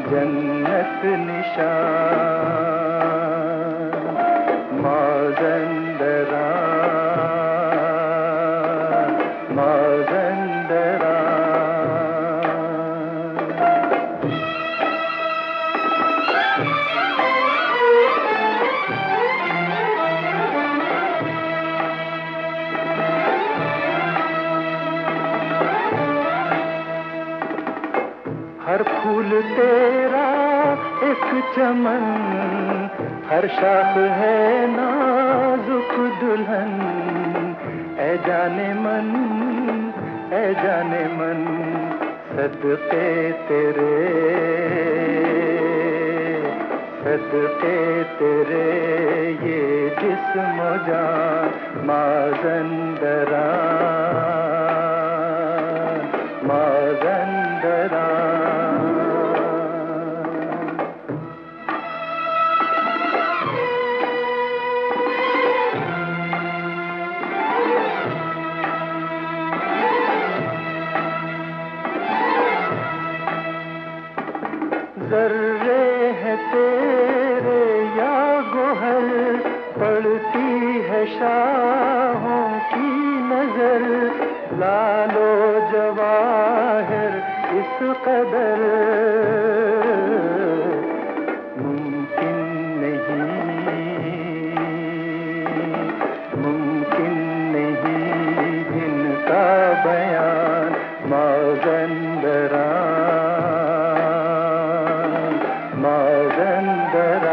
जन्नत निशान माज़ंदरा माज़ंदरा। हर फूल तेरा एक चमन, हर शाख है नाजुक दुल्हन। ऐ जाने मन, ऐ जाने मन, सदके तेरे, सदके तेरे ये जिस्म जान माज़ंदरा माज़ंदरा। ज़र्रे है तेरे या गोहर, पड़ती है शाहों की नजर। लालो जवाहिर इस कदर मुमकिन नहीं, मुमकिन नहीं जिनका बयान माज़ंदरा माज़ंदरा।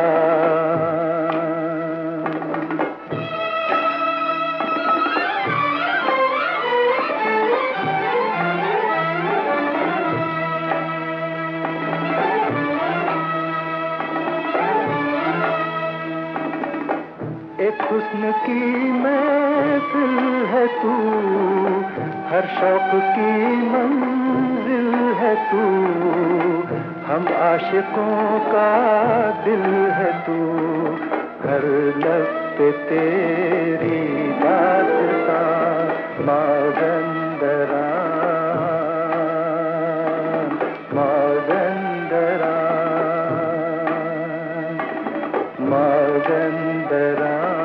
एक हुस्न की महफिल है तू, हर शौक की मंजिल है तू। हम आशिकों का दिल है तू, हर लब पे तेरी दास्तां माज़ंदरा माज़ंदरा माज़ंदरा।